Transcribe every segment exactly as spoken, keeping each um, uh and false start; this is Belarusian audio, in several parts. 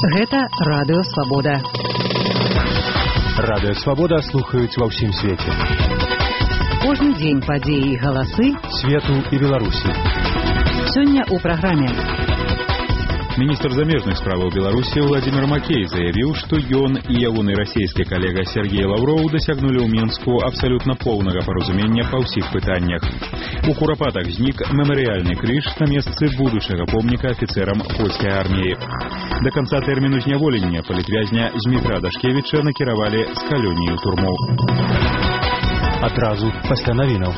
Гэта Радыё Свабода. Радыё Свабода слухаюць ва ўсім свеце. Кожны дзень падзеі і галасы свету і Беларусі. Сёння ў праграме. Міністр замежных справаў Беларусі Владимир Макей заявіў, што ён і ягоны расійскі калега Сергей Лавроў дасягнулі ў Мінску абсалютна поўнага паразумення па ўсіх пытаннях. У Курапатах знік мемарыяльны крыж на месцы будучага помніка афіцэрам польскай арміі. Да канца тэрміну зняволення палітвязня Змітра Дашкевіча накіравалі з калоніі ў турму. Адразу пасля навінаў.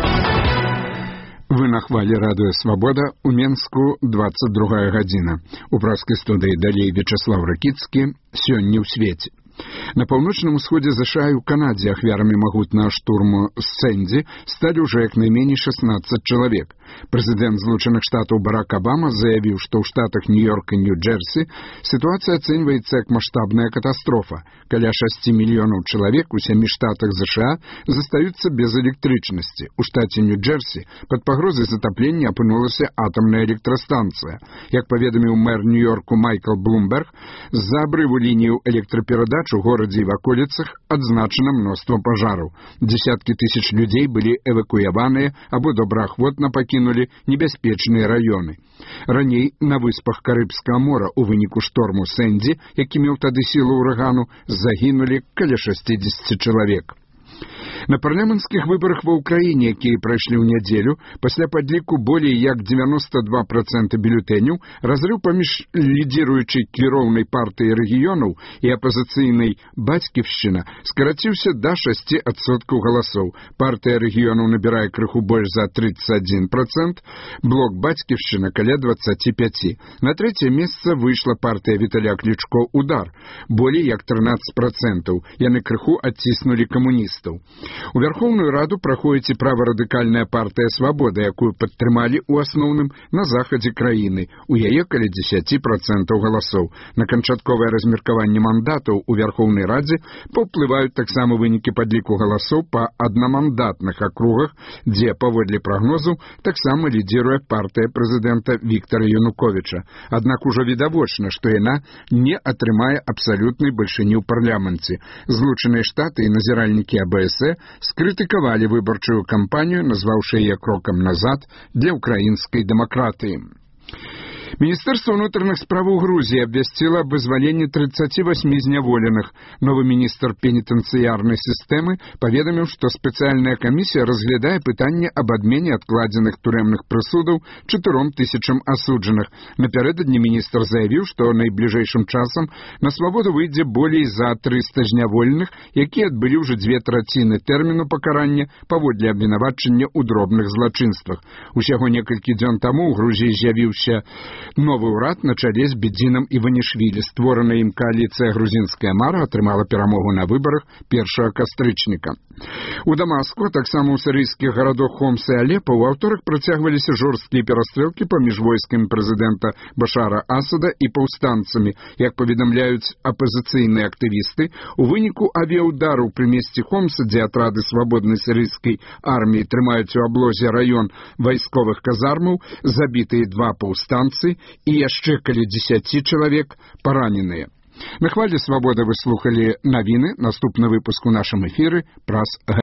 Вы на хвалі Радыё Свабода, у Менску двадцать другая гадзіна. У праскай студыі далей Вячеслав Ракіцкі, сёння ў свеце. На паўночным усходзе ЗША і ў Канадзе ахвярамі магутнага штурму Сэнді сталі ўжо як найменей шестнадцать чалавек. Прэзідэнт Злучаных Штатаў Барак Абама заявіў, што ў штатах Нью-Йорк і Нью-Джерсі сітуацыя ацэньваецца як маштабная катастрофа. Каля шасці мільёнаў чалавек у сямі штатах ЗША застаюцца без электрычнасці. У штаце Нью-Джерсі пад пагрозай затаплення апынулася атамная электрастанцыя. Як паведаміў мэр Нью-Йорку Майкл Блумберг, з-за абрыву лінію электраперадач у горадзе і ваколіцах адзначана мноства пажараў. Дзесяткі тысяч людзей былі эвакуяваныя або добраахвотна пакінулі небяспечныя раёны. Раней на выспах Карыбскага мора ў выніку шторму Сэнді, які меў тады сілу ўрагану, загінулі каля шэсцідзесят чалавек. На парламенцкіх выбарах ва ўкраіне, якія прайшлі ў нядзелю, пасля падліку болей як девяносто два процента бюлетэняў, разрыў паміж лідзіруючай кіроўнай партыяй рэгіёнаў і апазіцыйнай бацьківшчына скараціўся да шасці адсоткаў галасоў. Партыя рэгіёнаў набірае крыху больш за тридцать один процент, блок бацьківшчына каля двадцать пять. На трэцяе месца выйшла партыя Віталя Клічко «Удар», болей як тринадцать процентаў. Яны крыху адціснулі камуністаў. У Вярхоўную Раду праходзіць і праварадыкальная партыя «Свабода», якую падтрымалі ў асноўным на захадзе краіны. У яе каля десять процентаў галасоў. На канчатковае размеркаванне мандатаў у Вярхоўнай Радзе паўплываюць таксама вынікі падліку галасоў па аднамандатных акругах, дзе, паводле прагнозу, таксама лідзіруе партыя прэзідэнта Віктара Януковіча. Аднак ужо відавочна, што яна не атрымае абсалютнай бальшыні ў парламенце. Злучаныя Штаты і назіральнікі А Б С скрытыкавалі выбарчую кампанію, назваўшы яе крокам назад для ўкраінскай дэмакратыі. Міністэрства ўнутраных справаў Грузіі абвясціла аб вызваленні тридцати восьми зняволеных. Новы міністр пенітэнцыярнай сістэмы паведаміў, што спецыяльная камісія разглядае пытанне аб адмене адкладзеных турэмных прысудаў чатыром тысячам асуджаных. Напярэдадні міністр заявіў, што найбліжэйшым часам на свабоду выйдзе болей за триста зняволеных, якія адбылі ўжо дзве траціны тэрміну пакарання паводле абвінавачання ў дробных злачынствах. Усяго некалькі дзён таму ў Грузіі з'явіўся новы ўрад на чале з Бедзінам Іванішвілі. Створаная ім кааліцыя «Грузінская мара» атрымала перамогу на выбарах першага кастрычніка. У Дамаску, а таксама ў сірыйскіх гарадах Хомс і Алепа ў аўторак працягваліся жорсткія перастрэлкі паміж войскамі прэзідэнта Башара Асада і паўстанцамі. Як паведамляюць апазіцыйныя актывісты, у выніку авіяўдараў пры месці Хомса, дзе атрады свабоднай сірыйскай арміі трымаюць у аблозе раён вайсковых казармаў, забітыя два паўстанцы і яшчэ каля дзесяці чалавек параненыя. На хвалі Свабода вы слухалі навіны. Наступны выпуск у нашым эфіры праз